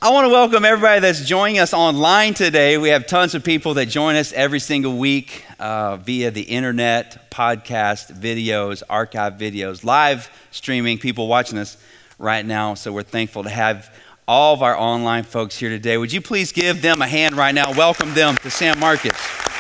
I want to welcome everybody that's joining us online today. We have tons of people that join us every single week via the internet, podcast, videos, archive videos, live streaming, people watching us right now. So we're thankful to have all of our online folks here today. Would you please give them a hand right now? Welcome them to San Marcos.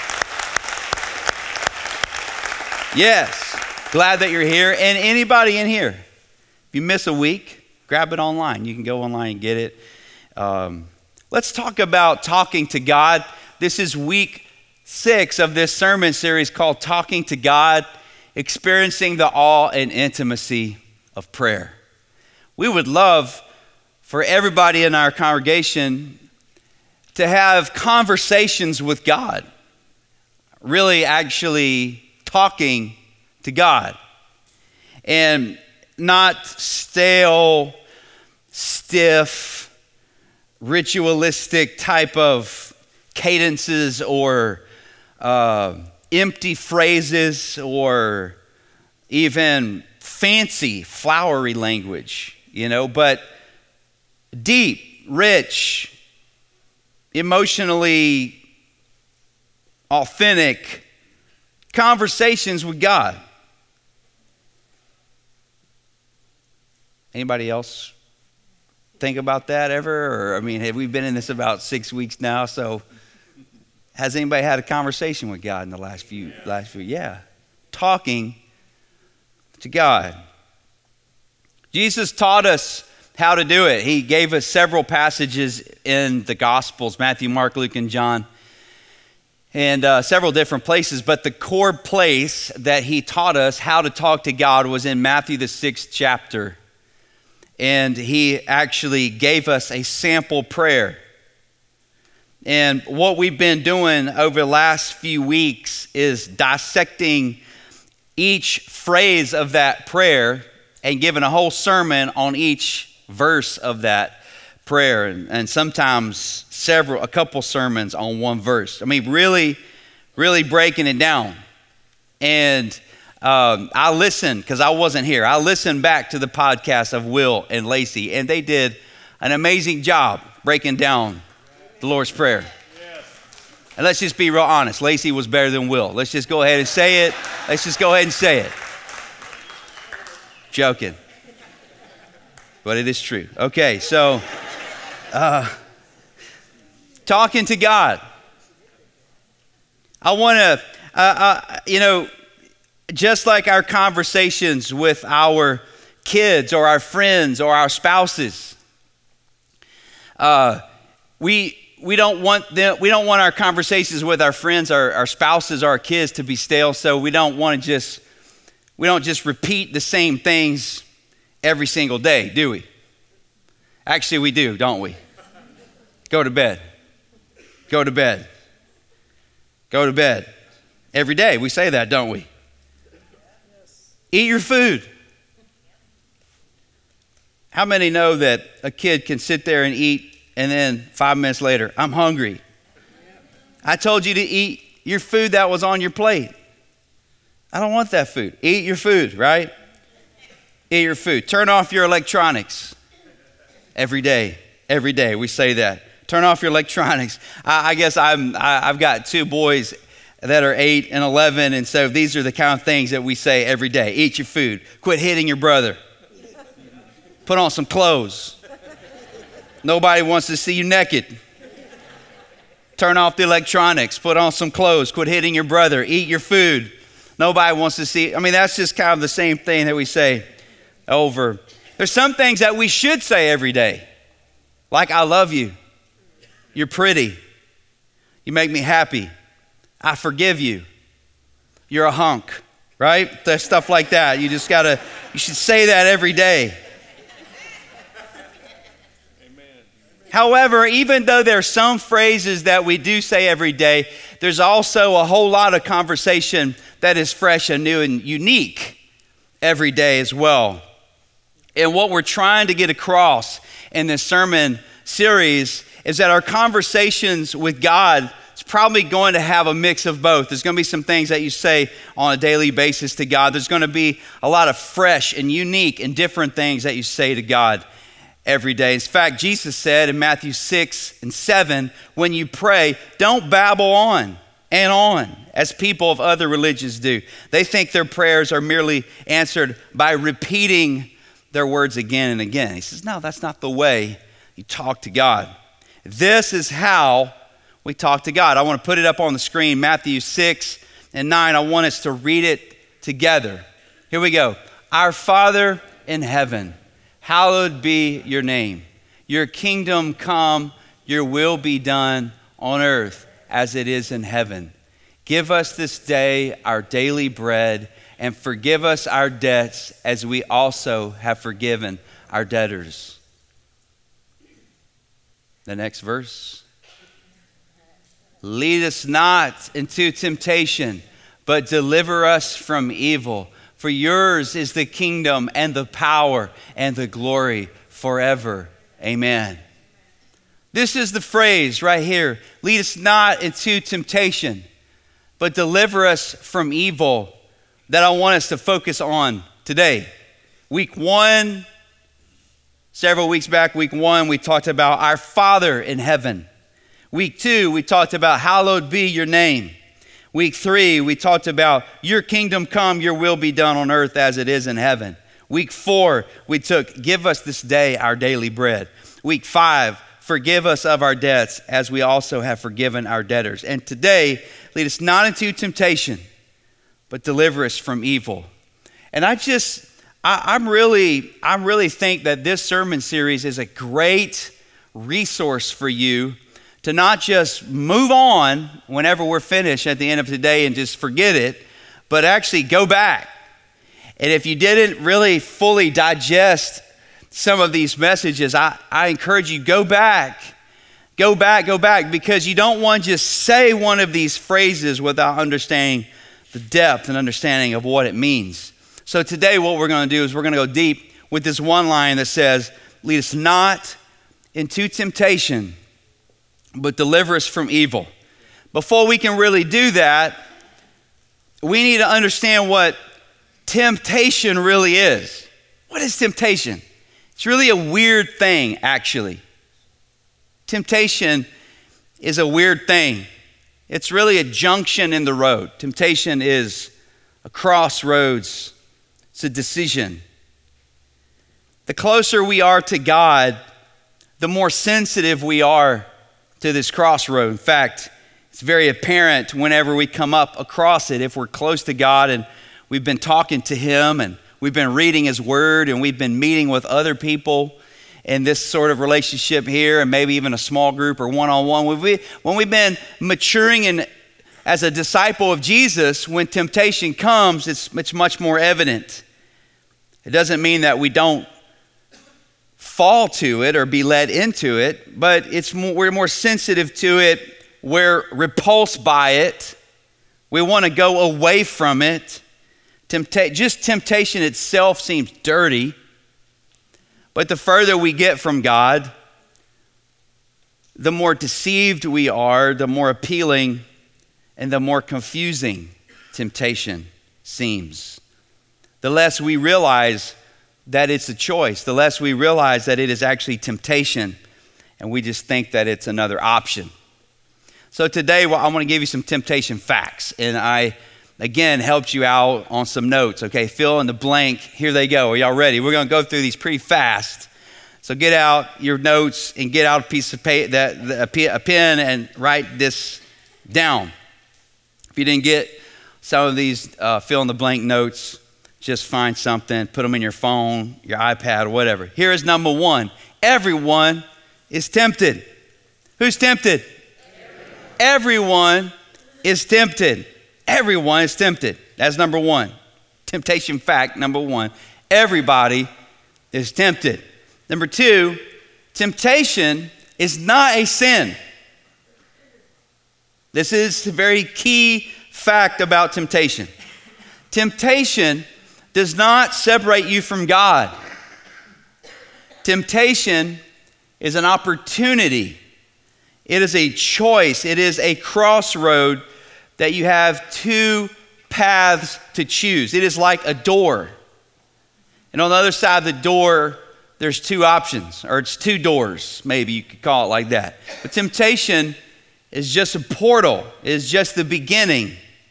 Yes, glad that you're here. And anybody in here, if you miss a week, grab it online. You can go online and get it. Let's talk about talking to God. This is week 6 of this sermon series called Talking to God, Experiencing the Awe and Intimacy of Prayer. We would love for everybody in our congregation to have conversations with God, really actually talking to God, and not stale, stiff, ritualistic type of cadences or empty phrases or even fancy, flowery language, but deep, rich, emotionally authentic conversations with God. Anybody else think about that ever? Or, have we been in this about 6 weeks now? So has anybody had a conversation with God in the last few? Yeah. Talking to God. Jesus taught us how to do it. He gave us several passages in the Gospels, Matthew, Mark, Luke, and John, and several different places. But the core place that he taught us how to talk to God was in Matthew, the 6th chapter. And he actually gave us a sample prayer. And what we've been doing over the last few weeks is dissecting each phrase of that prayer and giving a whole sermon on each verse of that prayer. And sometimes a couple sermons on one verse. Really, really breaking it down. And I listened, because I wasn't here. I listened back to the podcast of Will and Lacey, and they did an amazing job breaking down the Lord's Prayer. And let's just be real honest. Lacey was better than Will. Let's just go ahead and say it. Let's just go ahead and say it. Joking. But it is true. Okay, so talking to God. I want to, just like our conversations with our kids or our friends or our spouses, we don't want our conversations with our friends, our spouses, our kids to be stale. So we don't just repeat the same things every single day, do we? Actually, we do, don't we? Go to bed. Go to bed. Go to bed. Every day we say that, don't we? Eat your food. How many know that a kid can sit there and eat and then 5 minutes later, I'm hungry? I told you to eat your food that was on your plate. I don't want that food. Eat your food, right? Eat your food. Turn off your electronics. Every day we say that. Turn off your electronics. I guess I've got 2 boys that are 8 and 11, and so these are the kind of things that we say every day. Eat your food. Quit hitting your brother. Put on some clothes. Nobody wants to see you naked. Turn off the electronics. Put on some clothes. Quit hitting your brother. Eat your food. Nobody wants to see. That's just kind of the same thing that we say over. There's some things that we should say every day, like I love you. You're pretty. You make me happy. I forgive you. You're a hunk, right? There's stuff like that. You should say that every day. Amen. However, even though there's some phrases that we do say every day, there's also a whole lot of conversation that is fresh and new and unique every day as well. And what we're trying to get across in this sermon series is that our conversations with God is probably going to have a mix of both. There's going to be some things that you say on a daily basis to God. There's going to be a lot of fresh and unique and different things that you say to God every day. In fact, Jesus said in Matthew 6 and 7, when you pray, don't babble on and on as people of other religions do. They think their prayers are merely answered by repeating their words again and again. He says, no, that's not the way you talk to God. This is how we talk to God. I want to put it up on the screen, Matthew 6 and 9. I want us to read it together. Here we go. Our Father in heaven, hallowed be your name. Your kingdom come, your will be done on earth as it is in heaven. Give us this day our daily bread, and forgive us our debts as we also have forgiven our debtors. The next verse. Lead us not into temptation, but deliver us from evil. For yours is the kingdom and the power and the glory forever. Amen. This is the phrase right here. Lead us not into temptation, but deliver us from evil, that I want us to focus on today. Week 1, several weeks back, week 1, we talked about our Father in heaven. Week 2, we talked about hallowed be your name. Week 3, we talked about your kingdom come, your will be done on earth as it is in heaven. Week 4, we took give us this day our daily bread. Week 5, forgive us of our debts as we also have forgiven our debtors. And today, lead us not into temptation, but deliver us from evil. And I really think that this sermon series is a great resource for you to not just move on whenever we're finished at the end of today and just forget it, but actually go back. And if you didn't really fully digest some of these messages, I encourage you, go back, because you don't want to just say one of these phrases without understanding the depth and understanding of what it means. So today what we're going to do is we're going to go deep with this one line that says, lead us not into temptation, but deliver us from evil. Before we can really do that, we need to understand what temptation really is. What is temptation? It's really a weird thing, actually. Temptation is a weird thing. It's really a junction in the road. Temptation is a crossroads. It's a decision. The closer we are to God, the more sensitive we are to this crossroad. In fact, it's very apparent whenever we come up across it. If we're close to God and we've been talking to Him and we've been reading His Word and we've been meeting with other people in this sort of relationship here, and maybe even a small group or one-on-one, when we've been maturing as a disciple of Jesus, when temptation comes, it's much more evident. It doesn't mean that we don't fall to it or be led into it, but we're more sensitive to it. We're repulsed by it. We want to go away from it. Just temptation itself seems dirty. But the further we get from God, the more deceived we are, the more appealing and the more confusing temptation seems. The less we realize that it's a choice, the less we realize that it is actually temptation, and we just think that it's another option. So today, I want to give you some temptation facts, and I, again, helped you out on some notes, okay? Fill in the blank. Here they go. Are y'all ready? We're going to go through these pretty fast. So get out your notes and get out a piece of paper, a pen, and write this down. If you didn't get some of these fill in the blank notes, just find something, put them in your phone, your iPad, or whatever. Here is number 1. Everyone is tempted. Who's tempted? Everyone is tempted. Everyone is tempted. That's number 1. Temptation fact number 1. Everybody is tempted. Number 2, temptation is not a sin. This is a very key fact about temptation. Temptation does not separate you from God. Temptation is an opportunity. It is a choice. It is a crossroad that you have 2 paths to choose. It is like a door. And on the other side of the door there's two options, or it's two doors, maybe you could call it like that. But temptation is just a portal, is just the beginning.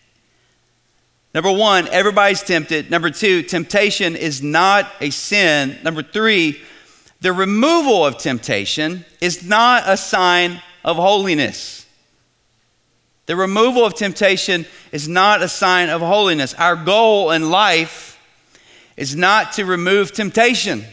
Number one, everybody's tempted. Number two, temptation is not a sin. Number three, the removal of temptation is not a sign of holiness. The removal of temptation is not a sign of holiness. Our goal in life is not to remove temptation.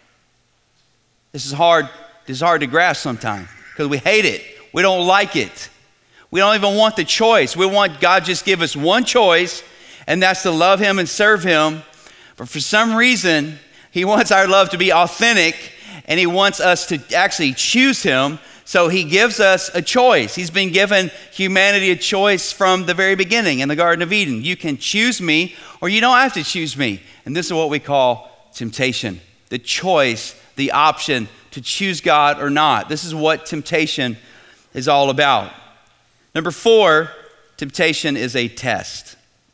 This is hard to grasp sometimes because we hate it. We don't like it. We don't even want the choice. We want God just give us one choice, and that's to love him and serve him. But for some reason, he wants our love to be authentic, and he wants us to actually choose him. So he gives us a choice. He's been given humanity a choice from the very beginning in the Garden of Eden. You can choose me, or you don't have to choose me. And this is what we call temptation. The choice, the option to choose God or not. This is what temptation is all about. Number four, temptation is a test.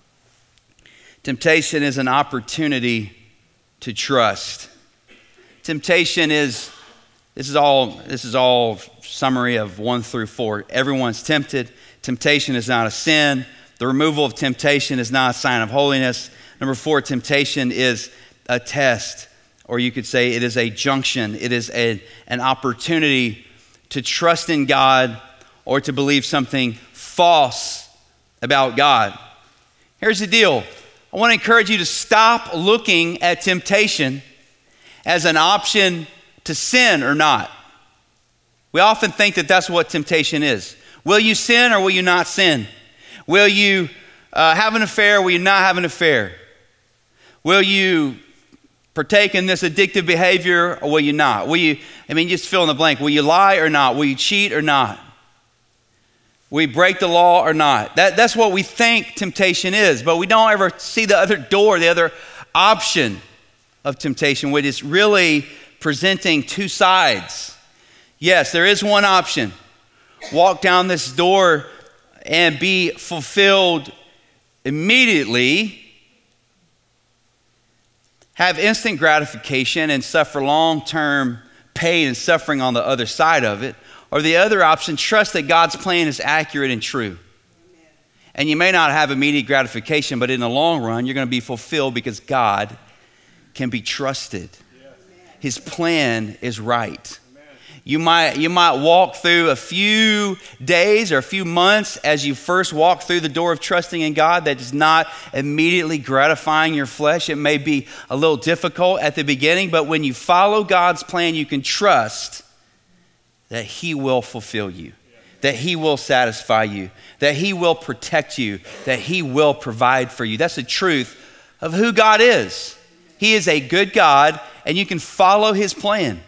Temptation is an opportunity to trust. Temptation is, this is all summary of 1 through 4. Everyone's tempted. Temptation is not a sin. The removal of temptation is not a sign of holiness. Number 4, temptation is a test, or you could say it is a junction. It is an opportunity to trust in God or to believe something false about God. Here's the deal. I want to encourage you to stop looking at temptation as an option to sin or not. We often think that that's what temptation is. Will you sin or will you not sin? Will you have an affair or will you not have an affair? Will you partake in this addictive behavior or will you not? Just fill in the blank. Will you lie or not? Will you cheat or not? Will you break the law or not? That's what we think temptation is, but we don't ever see the other door, the other option of temptation, which is really presenting two sides. Yes, there is one option. Walk down this door and be fulfilled immediately, have instant gratification and suffer long-term pain and suffering on the other side of it. Or the other option, trust that God's plan is accurate and true. Amen. And you may not have immediate gratification, but in the long run, you're going to be fulfilled because God can be trusted. Yes. His plan is right. You might walk through a few days or a few months as you first walk through the door of trusting in God that is not immediately gratifying your flesh. It may be a little difficult at the beginning, but when you follow God's plan, you can trust that he will fulfill you, that he will satisfy you, that he will protect you, that he will provide for you. That's the truth of who God is. He is a good God, and you can follow his plan.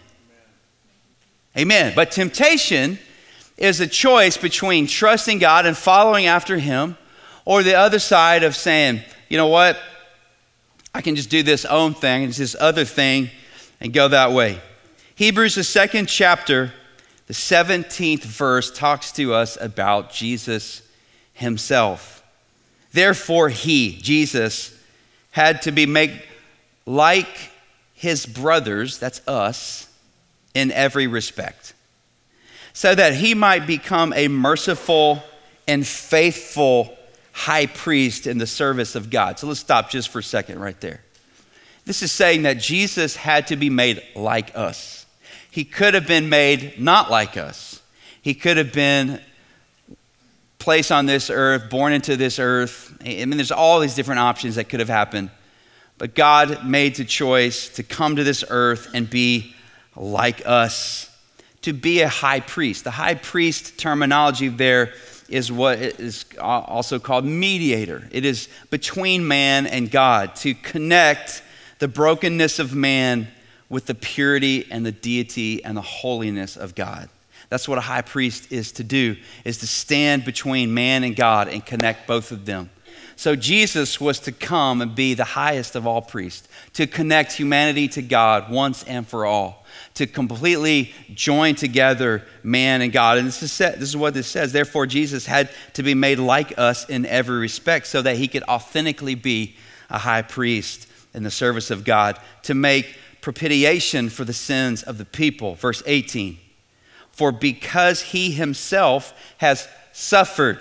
Amen. But temptation is a choice between trusting God and following after him, or the other side of saying, you know what, I can just do this own thing, and this other thing, and go that way. Hebrews, the 2nd chapter, the 17th verse talks to us about Jesus himself. Therefore he, Jesus, had to be made like his brothers, that's us, in every respect, so that he might become a merciful and faithful high priest in the service of God. So let's stop just for a second right there. This is saying that Jesus had to be made like us. He could have been made not like us. He could have been placed on this earth, born into this earth. There's all these different options that could have happened. But God made the choice to come to this earth and be like us, to be a high priest. The high priest terminology there is what is also called mediator. It is between man and God, to connect the brokenness of man with the purity and the deity and the holiness of God. That's what a high priest is to do, is to stand between man and God and connect both of them. So Jesus was to come and be the highest of all priests, to connect humanity to God once and for all, to completely join together man and God. And this is what this says. Therefore, Jesus had to be made like us in every respect so that he could authentically be a high priest in the service of God, to make propitiation for the sins of the people. Verse 18, for because he himself has suffered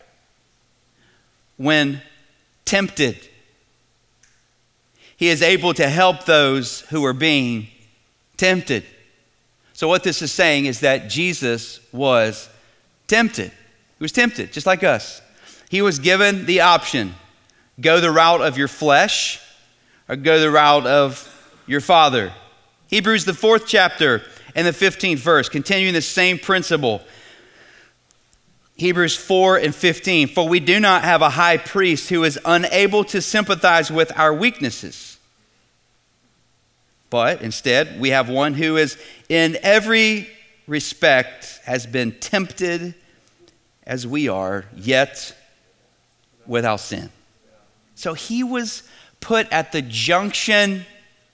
when tempted, he is able to help those who are being tempted. So what this is saying is that Jesus was tempted. He was tempted, just like us. He was given the option, go the route of your flesh or go the route of your Father. Hebrews, the 4th chapter and the 15th verse, continuing the same principle. Hebrews 4 and 15, for we do not have a high priest who is unable to sympathize with our weaknesses, but instead we have one who is in every respect has been tempted as we are, yet without sin. So he was put at the junction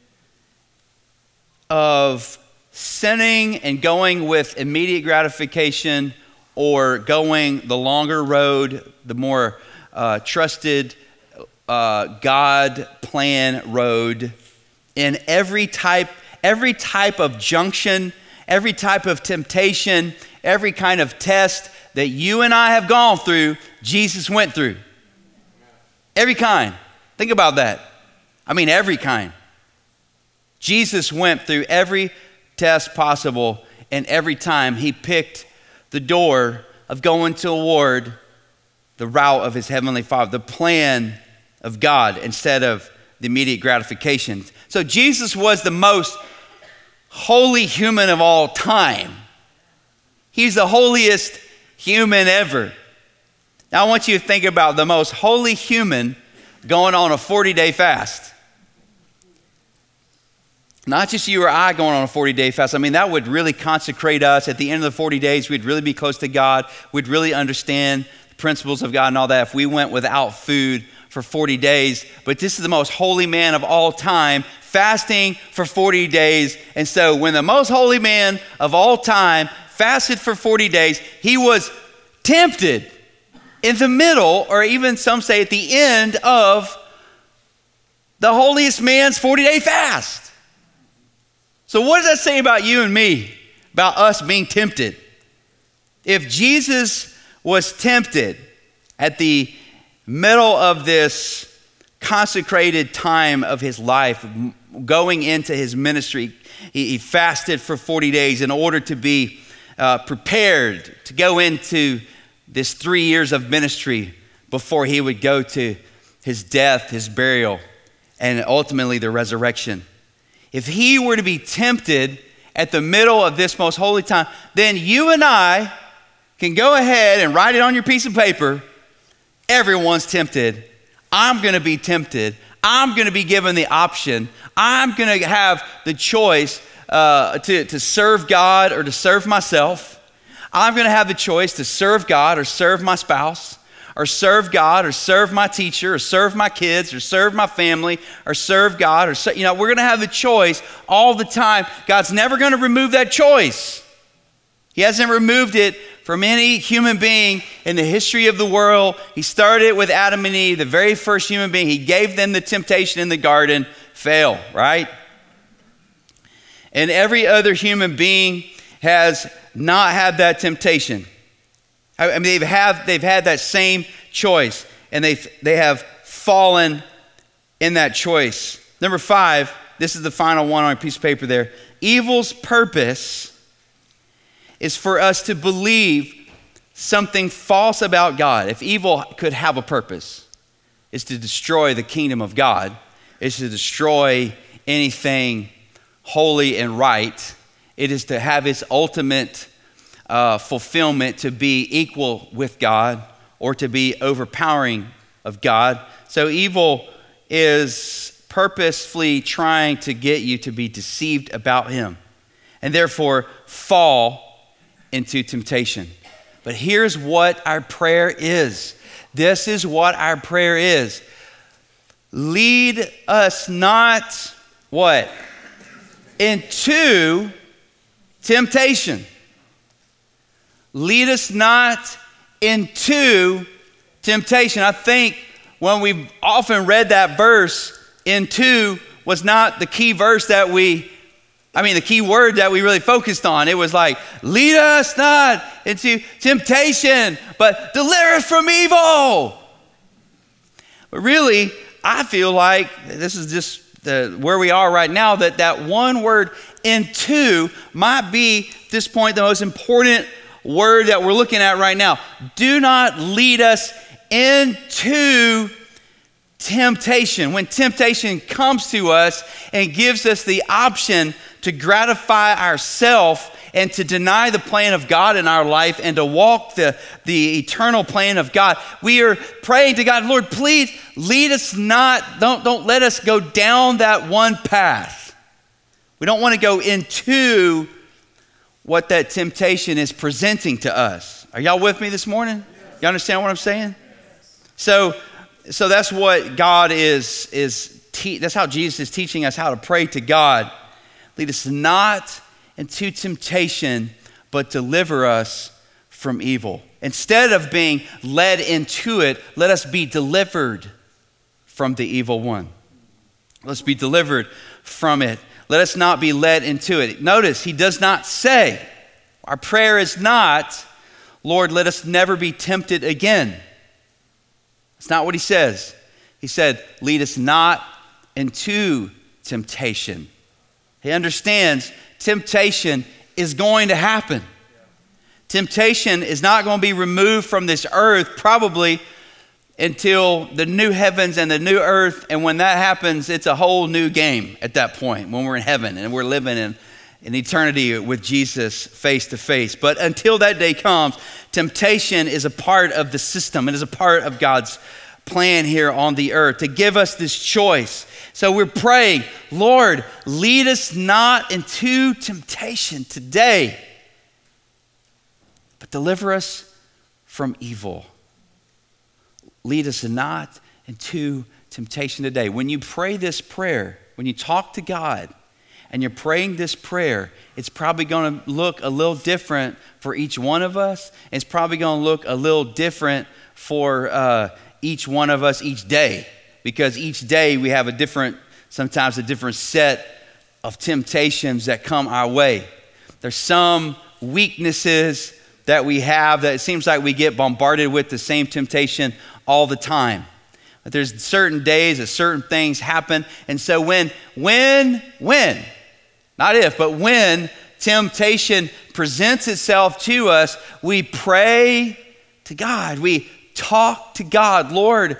of sinning and going with immediate gratification, or going the longer road, the more trusted God plan road. In every type of junction, every type of temptation, every kind of test that you and I have gone through, Jesus went through. Every kind. Think about that. I mean, every kind. Jesus went through every test possible, and every time he picked the door of going toward the route of his heavenly Father, the plan of God instead of the immediate gratification. So Jesus was the most holy human of all time. He's the holiest human ever. Now I want you to think about the most holy human going on a 40-day fast. Not just you or I going on a 40-day fast. I mean, that would really consecrate us. At the end of the 40 days, we'd really be close to God. We'd really understand the principles of God and all that if we went without food for 40 days. But this is the most holy man of all time, fasting for 40 days. And so when the most holy man of all time fasted for 40 days, he was tempted in the middle, or even some say at the end of the holiest man's 40-day fast. So what does that say about you and me, about us being tempted? If Jesus was tempted at the middle of this consecrated time of his life, going into his ministry, he fasted for 40 days in order to be prepared to go into this 3 years of ministry before he would go to his death, his burial, and ultimately the resurrection. If he were to be tempted at the middle of this most holy time, then you and I can go ahead and write it on your piece of paper. Everyone's tempted. I'm going to be tempted. I'm going to be given the option. I'm going to have the choice to serve God or to serve myself. I'm going to have the choice to serve God or serve my spouse, or serve God or serve my teacher, or serve my kids, or serve my family, or serve God, or we're going to have the choice all the time. God's never going to remove that choice. He hasn't removed it from any human being in the history of the world. He started it with Adam and Eve, the very first human being. He gave them the temptation in the garden, fail, right? And every other human being has not had that temptation. I mean, they've had that same choice, and they have fallen in that choice. Number 5, this is the final one on a piece of paper there. Evil's purpose is for us to believe something false about God. If evil could have a purpose, it's to destroy the kingdom of God. It's to destroy anything holy and right. It is to have its ultimate fulfillment to be equal with God or to be overpowering of God. So evil is purposefully trying to get you to be deceived about him and therefore fall into temptation. But here's what our prayer is. This is what our prayer is. Lead us not, what? Into temptation. Lead us not into temptation. I think when we've often read that verse, into was not the key verse the key word that we really focused on. It was like, lead us not into temptation, but deliver us from evil. But really, I feel like this is just where we are right now, that one word, into, might be at this point the most important word that we're looking at right now. Do not lead us into temptation. When temptation comes to us and gives us the option to gratify ourselves and to deny the plan of God in our life and to walk the eternal plan of God, we are praying to God, Lord, please lead us not, don't let us go down that one path. We don't want to go into what that temptation is presenting to us. Are y'all with me this morning? You understand what I'm saying? So that's what God that's how Jesus is teaching us how to pray to God. Lead us not into temptation, but deliver us from evil. Instead of being led into it, let us be delivered from the evil one. Let's be delivered from it. Let us not be led into it. Notice, he does not say, our prayer is not, Lord, let us never be tempted again. That's not what he says. He said, lead us not into temptation. He understands temptation is going to happen. Temptation is not going to be removed from this earth probably until the new heavens and the new earth. And when that happens, it's a whole new game at that point when we're in heaven and we're living in eternity with Jesus face to face. But until that day comes, temptation is a part of the system. It is a part of God's plan here on the earth to give us this choice. So we're praying, Lord, lead us not into temptation today, but deliver us from evil. Lead us not into temptation today. When you pray this prayer, when you talk to God and you're praying this prayer, it's probably going to look a little different for each one of us. It's probably going to look a little different for each one of us each day, because each day we have sometimes a different set of temptations that come our way. There's some weaknesses that we have that it seems like we get bombarded with the same temptation all the time. But there's certain days that certain things happen. And so when, not if, but when temptation presents itself to us, we pray to God. We talk to God. Lord,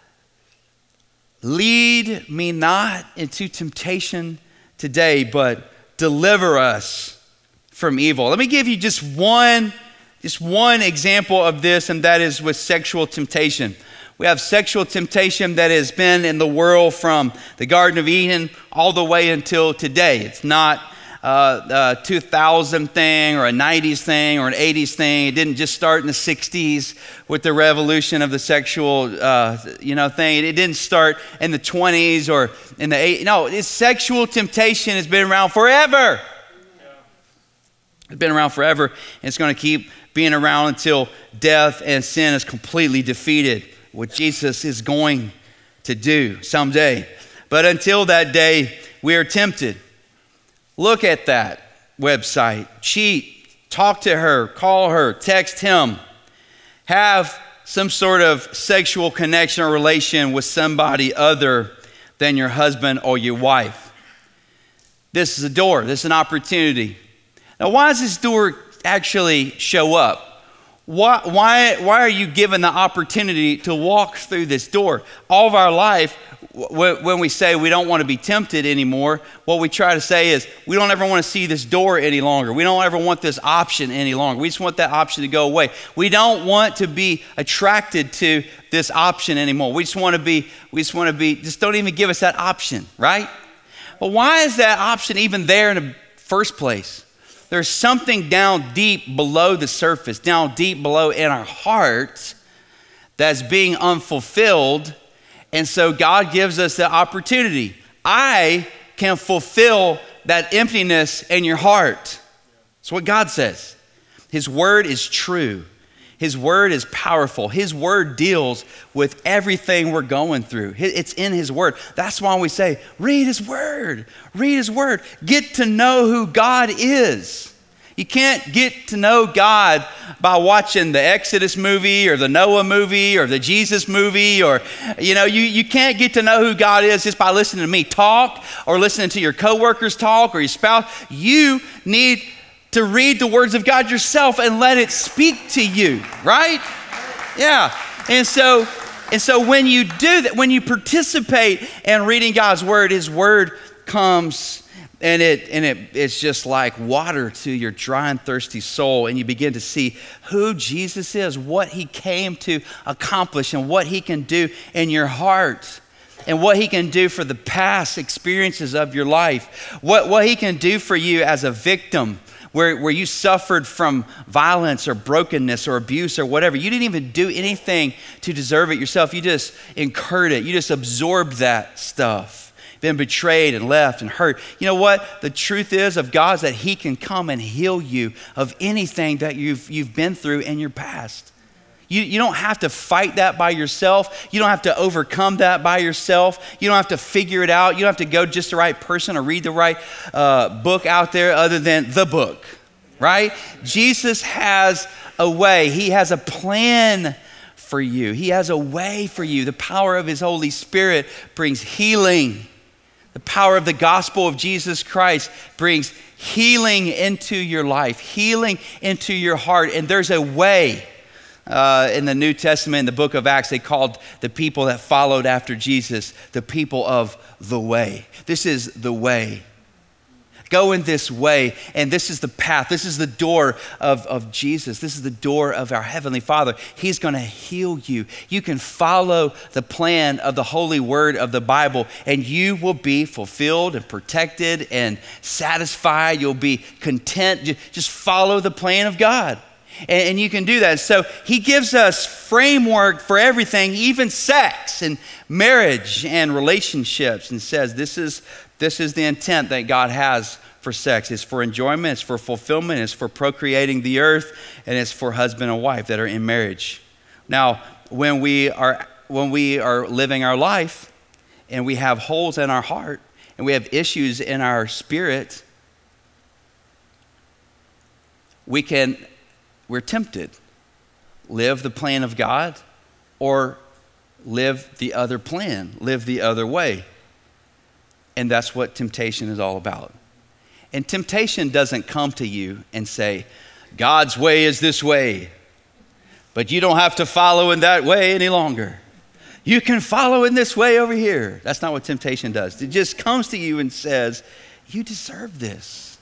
lead me not into temptation today, but deliver us from evil. Let me give you just one example of this, and that is with sexual temptation. We have sexual temptation that has been in the world from the Garden of Eden all the way until today. It's not a 2000 thing or a 90s thing or an 80s thing. It didn't just start in the 60s with the revolution of the sexual thing. It didn't start in the 20s or in the 80s. No, sexual temptation has been around forever. It's been around forever, and it's going to keep being around until death and sin is completely defeated, what Jesus is going to do someday. But until that day, we are tempted. Look at that website, cheat, talk to her, call her, text him, have some sort of sexual connection or relation with somebody other than your husband or your wife. This is a door, this is an opportunity. Now, why does this door actually show up? Why are you given the opportunity to walk through this door? All of our life, when we say we don't want to be tempted anymore, what we try to say is we don't ever want to see this door any longer. We don't ever want this option any longer. We just want that option to go away. We don't want to be attracted to this option anymore. We just want to be, just don't even give us that option, right? But why is that option even there in the first place? There's something down deep below the surface, down deep below in our hearts that's being unfulfilled. And so God gives us the opportunity. I can fulfill that emptiness in your heart. That's what God says. His word is true. His word is powerful. His word deals with everything we're going through. It's in his word. That's why we say, read his word. Read his word. Get to know who God is. You can't get to know God by watching the Exodus movie or the Noah movie or the Jesus movie, or, you can't get to know who God is just by listening to me talk or listening to your coworkers talk or your spouse. You need to read the words of God yourself and let it speak to you, right? Yeah. And so when you do that, when you participate in reading God's word, his word comes and it's just like water to your dry and thirsty soul, and you begin to see who Jesus is, what he came to accomplish, and what he can do in your heart, and what he can do for the past experiences of your life, what he can do for you as a victim, where you suffered from violence or brokenness or abuse or whatever. You didn't even do anything to deserve it yourself. You just incurred it. You just absorbed that stuff. Been betrayed and left and hurt. You know what? The truth is of God is that he can come and heal you of anything that you've been through in your past. You don't have to fight that by yourself. You don't have to overcome that by yourself. You don't have to figure it out. You don't have to go just the right person or read the right book out there other than the book, right? Jesus has a way. He has a plan for you. He has a way for you. The power of his Holy Spirit brings healing. The power of the gospel of Jesus Christ brings healing into your life, healing into your heart. And there's a way. In the New Testament, in the book of Acts, they called the people that followed after Jesus the people of the way. This is the way. Go in this way, and this is the path. This is the door of Jesus. This is the door of our Heavenly Father. He's going to heal you. You can follow the plan of the holy word of the Bible, and you will be fulfilled and protected and satisfied. You'll be content. Just follow the plan of God. And you can do that. So he gives us framework for everything, even sex and marriage and relationships, and says this is the intent that God has for sex. It's for enjoyment, it's for fulfillment, it's for procreating the earth, and it's for husband and wife that are in marriage. Now, when we are living our life and we have holes in our heart and we have issues in our spirit, we're tempted. Live the plan of God or live the other plan, live the other way. And that's what temptation is all about. And temptation doesn't come to you and say, God's way is this way, but you don't have to follow in that way any longer. You can follow in this way over here. That's not what temptation does. It just comes to you and says, you deserve this.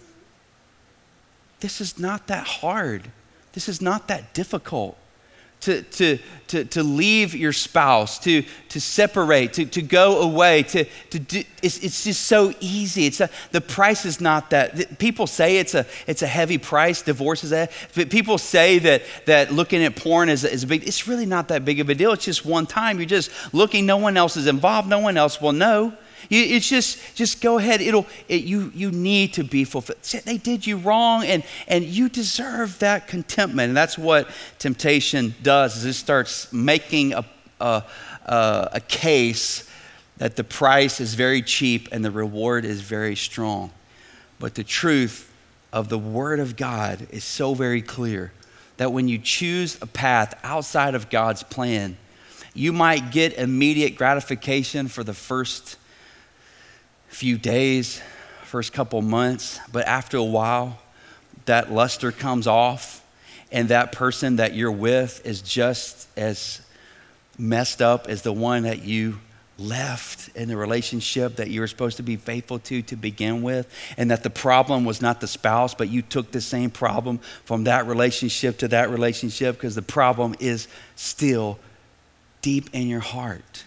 This is not that hard. This is not that difficult to leave your spouse, to separate, to go away, to do. It's just so easy. The price is not that. People say it's a heavy price. Divorce is that. But people say that looking at porn is a big. It's really not that big of a deal. It's just one time. You're just looking. No one else is involved. No one else will know. It's just go ahead. You need to be fulfilled. They did you wrong, and you deserve that contentment. And that's what temptation does. Is it starts making a case that the price is very cheap and the reward is very strong. But the truth of the Word of God is so very clear that when you choose a path outside of God's plan, you might get immediate gratification for the first few days, first couple months, but after a while, that luster comes off, and that person that you're with is just as messed up as the one that you left in the relationship that you were supposed to be faithful to begin with, and that the problem was not the spouse, but you took the same problem from that relationship to that relationship because the problem is still deep in your heart.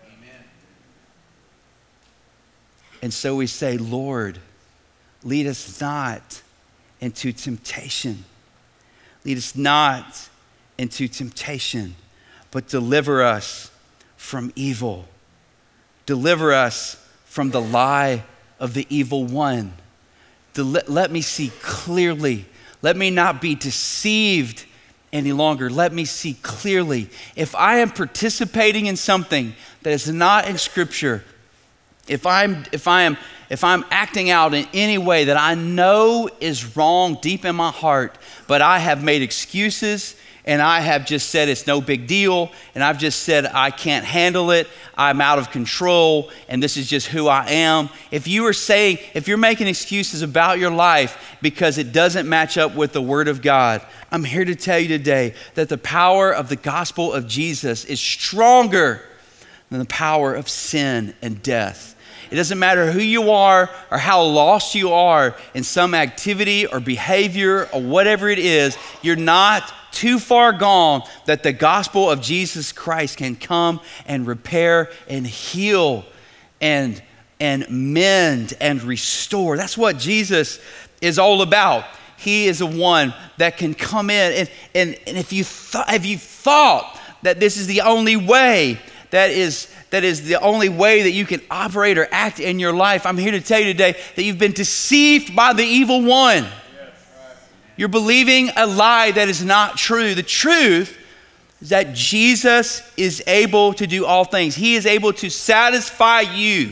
And so we say, Lord, lead us not into temptation. Lead us not into temptation, but deliver us from evil. Deliver us from the lie of the evil one. Let me see clearly. Let me not be deceived any longer. Let me see clearly. If I am participating in something that is not in Scripture, if I'm acting out in any way that I know is wrong deep in my heart, but I have made excuses and I have just said it's no big deal, and I've just said I can't handle it, I'm out of control, and this is just who I am. If you're making excuses about your life because it doesn't match up with the Word of God, I'm here to tell you today that the power of the gospel of Jesus is stronger than the power of sin and death. It doesn't matter who you are or how lost you are in some activity or behavior or whatever it is, you're not too far gone that the gospel of Jesus Christ can come and repair and heal and mend and restore. That's what Jesus is all about. He is the one that can come in. And if you thought that this is the only way, that is the only way that you can operate or act in your life, I'm here to tell you today that you've been deceived by the evil one. You're believing a lie that is not true. The truth is that Jesus is able to do all things. He is able to satisfy you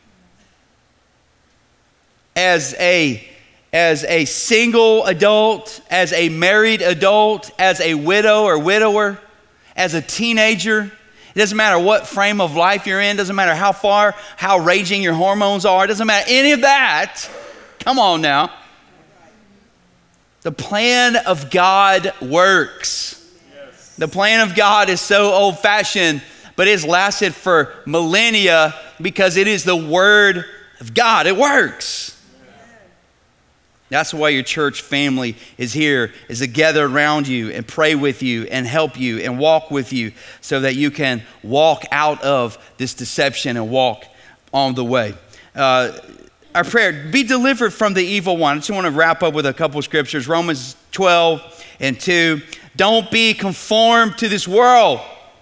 as a single adult, as a married adult, as a widow or widower, as a teenager. It doesn't matter what frame of life you're in. It doesn't matter how raging your hormones are. It doesn't matter any of that. Come on now. The plan of God works. Yes. The plan of God is so old-fashioned, but it's lasted for millennia because it is the Word of God. It works. That's why your church family is here, is to gather around you and pray with you and help you and walk with you so that you can walk out of this deception and walk on the way. Our prayer, be delivered from the evil one. I just want to wrap up with a couple of scriptures. Romans 12:2. Don't be conformed to this world,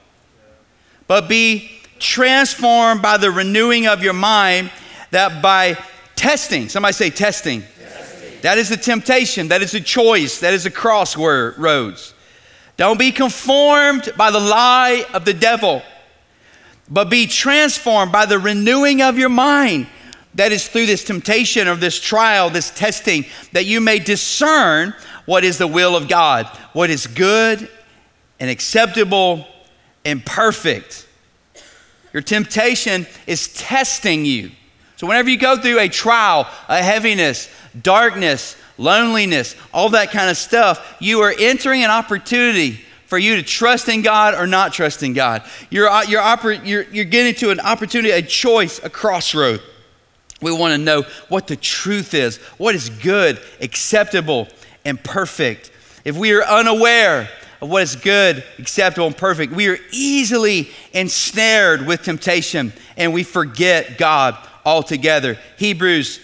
but be transformed by the renewing of your mind, that by testing, somebody say testing. That is the temptation. That is the choice. That is the crossroads. Don't be conformed by the lie of the devil, but be transformed by the renewing of your mind. That is through this temptation or this trial, this testing, that you may discern what is the will of God, what is good and acceptable and perfect. Your temptation is testing you. So whenever you go through a trial, a heaviness, darkness, loneliness, all that kind of stuff, you are entering an opportunity for you to trust in God or not trust in God. You're getting to an opportunity, a choice, a crossroad. We want to know what the truth is, what is good, acceptable, and perfect. If we are unaware of what is good, acceptable, and perfect, we are easily ensnared with temptation and we forget God altogether. Hebrews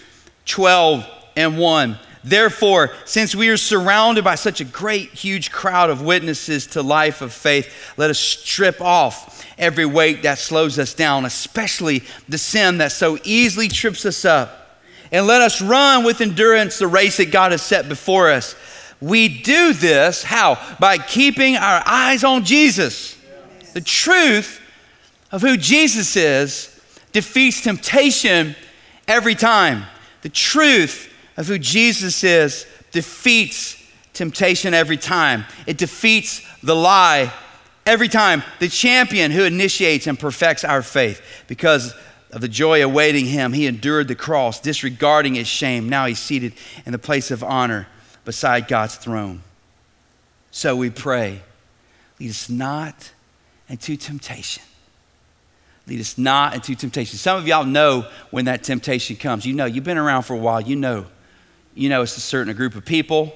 12:1. Therefore, since we are surrounded by such a great, huge crowd of witnesses to life of faith, let us strip off every weight that slows us down, especially the sin that so easily trips us up. And let us run with endurance the race that God has set before us. We do this, how? By keeping our eyes on Jesus. The truth of who Jesus is defeats temptation every time. The truth of who Jesus is defeats temptation every time. It defeats the lie every time. The champion who initiates and perfects our faith. Because of the joy awaiting him, he endured the cross, disregarding his shame. Now he's seated in the place of honor beside God's throne. So we pray, lead us not into temptation. Lead us not into temptation. Some of y'all know when that temptation comes. You know, you've been around for a while. You know it's a certain group of people.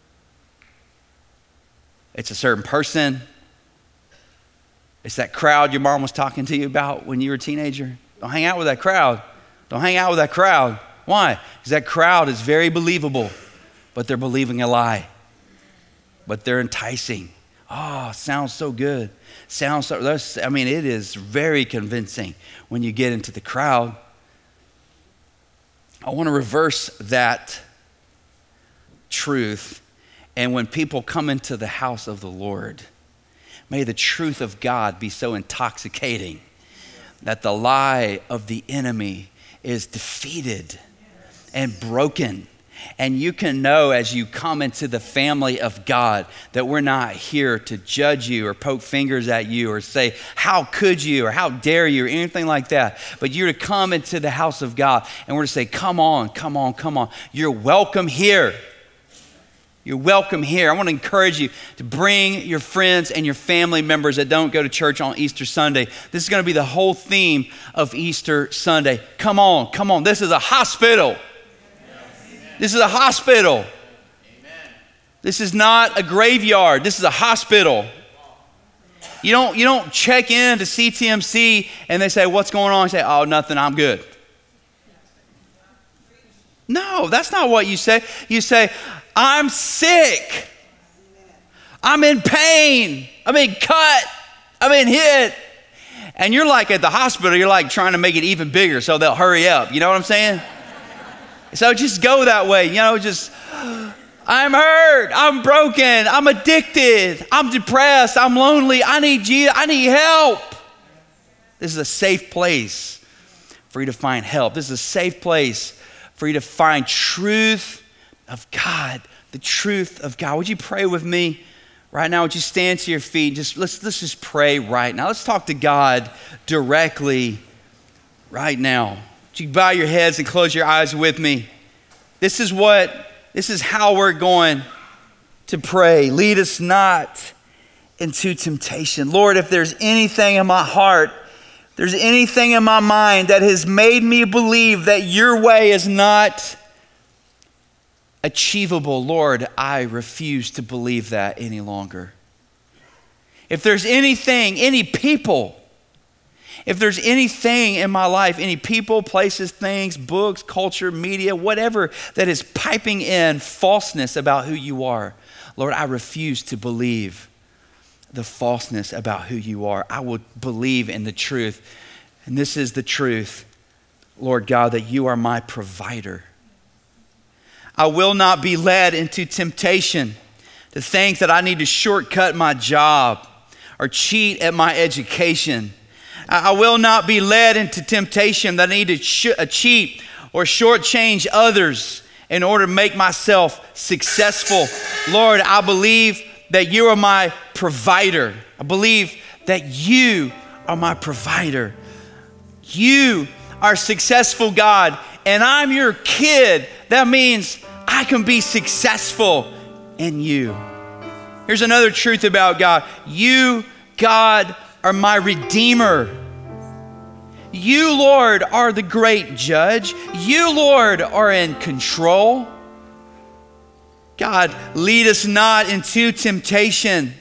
It's a certain person. It's that crowd your mom was talking to you about when you were a teenager. Don't hang out with that crowd. Don't hang out with that crowd. Why? Because that crowd is very believable, but they're believing a lie. But they're enticing. Oh, sounds so good. It is very convincing when you get into the crowd. I want to reverse that truth And when people come into the house of the Lord, may the truth of God be so intoxicating that the lie of the enemy is defeated and broken. And you can know as you come into the family of God that we're not here to judge you or poke fingers at you or say, how could you or how dare you or anything like that. But you're to come into the house of God and we're to say, come on, come on, come on. You're welcome here. You're welcome here. I want to encourage you to bring your friends and your family members that don't go to church on Easter Sunday. This is going to be the whole theme of Easter Sunday. Come on, come on. This is a hospital. This is a hospital. This is not a graveyard. This is a hospital. You don't check in to CTMC and they say, what's going on? You say, oh, nothing, I'm good. No, that's not what you say. You say, I'm sick. I'm in pain. I'm in cut. I'm in hit. And you're like at the hospital, you're like trying to make it even bigger so they'll hurry up. You know what I'm saying? So just go that way, just, I'm hurt, I'm broken, I'm addicted, I'm depressed, I'm lonely, I need Jesus, I need help. This is a safe place for you to find help. This is a safe place for you to find truth of God, the truth of God. Would you pray with me right now? Would you stand to your feet? Let's just pray right now. Let's talk to God directly right now. Would you bow your heads and close your eyes with me? This is how we're going to pray. Lead us not into temptation. Lord, if there's anything in my heart, there's anything in my mind that has made me believe that your way is not achievable, Lord, I refuse to believe that any longer. If there's anything, any people, if there's anything in my life, any people, places, things, books, culture, media, whatever that is piping in falseness about who you are, Lord, I refuse to believe the falseness about who you are. I will believe in the truth. And this is the truth, Lord God, that you are my provider. I will not be led into temptation to think that I need to shortcut my job or cheat at my education. I will not be led into temptation that I need to cheat or shortchange others in order to make myself successful. Lord, I believe that you are my provider. I believe that you are my provider. You are successful, God, and I'm your kid. That means I can be successful in you. Here's another truth about God. You, God, are my redeemer. You, Lord, are the great judge. You, Lord, are in control. God, lead us not into temptation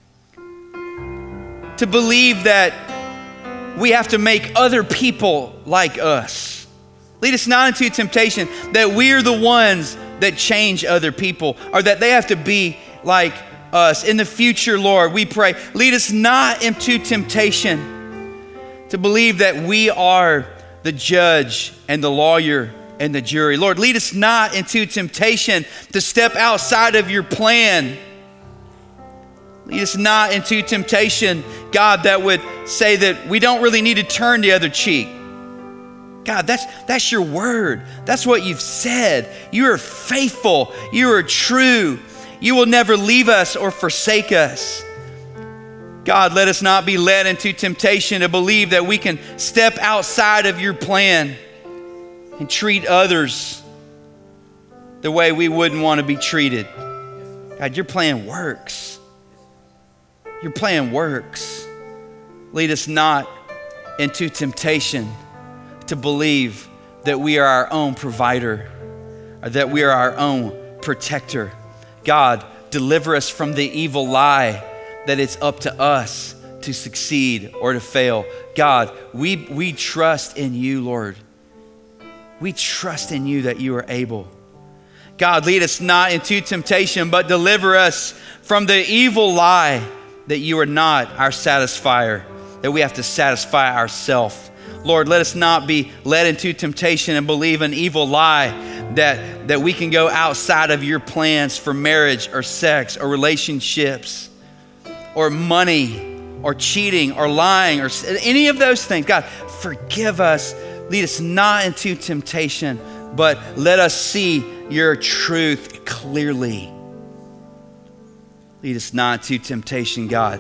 to believe that we have to make other people like us. Lead us not into temptation that we're the ones that change other people or that they have to be like us. In the future, Lord, we pray, lead us not into temptation to believe that we are the judge and the lawyer and the jury. Lord, lead us not into temptation to step outside of your plan. Lead us not into temptation, God, that would say that we don't really need to turn the other cheek. God, that's your word. That's what you've said. You are faithful. You are true. You will never leave us or forsake us. God, let us not be led into temptation to believe that we can step outside of your plan and treat others the way we wouldn't want to be treated. God, your plan works. Your plan works. Lead us not into temptation to believe that we are our own provider or that we are our own protector. God, deliver us from the evil lie that it's up to us to succeed or to fail. God, we trust in you, Lord. We trust in you that you are able. God, lead us not into temptation, but deliver us from the evil lie that you are not our satisfier, that we have to satisfy ourselves. Lord, let us not be led into temptation and believe an evil lie that we can go outside of your plans for marriage or sex or relationships or money or cheating or lying or any of those things. God, forgive us. Lead us not into temptation, but let us see your truth clearly. Lead us not to temptation, God.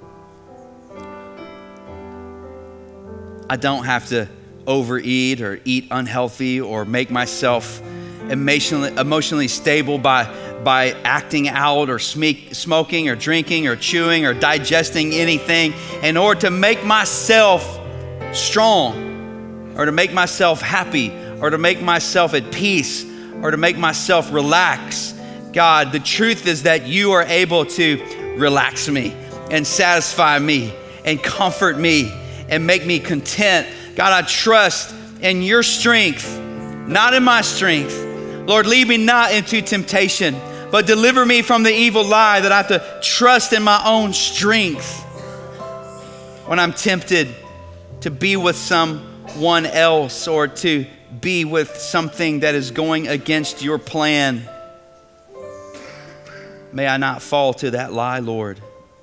I don't have to overeat or eat unhealthy or make myself emotionally stable by acting out or smoking or drinking or chewing or digesting anything in order to make myself strong or to make myself happy or to make myself at peace or to make myself relax. God, the truth is that you are able to relax me and satisfy me and comfort me and make me content. God, I trust in your strength, not in my strength. Lord, lead me not into temptation, but deliver me from the evil lie that I have to trust in my own strength when I'm tempted to be with someone else or to be with something that is going against your plan. May I not fall to that lie, Lord.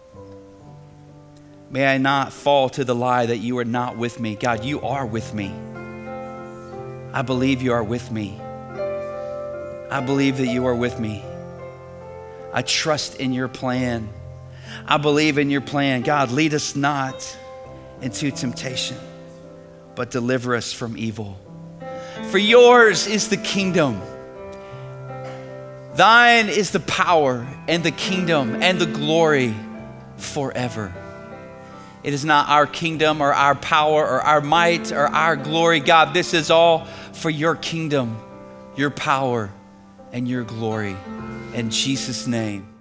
May I not fall to the lie that you are not with me. God, you are with me. I believe you are with me. I believe that you are with me. I trust in your plan. I believe in your plan. God, lead us not into temptation, but deliver us from evil. For yours is the kingdom. Thine is the power and the kingdom and the glory forever. It is not our kingdom or our power or our might or our glory. God, this is all for your kingdom, your power, and your glory. In Jesus' name.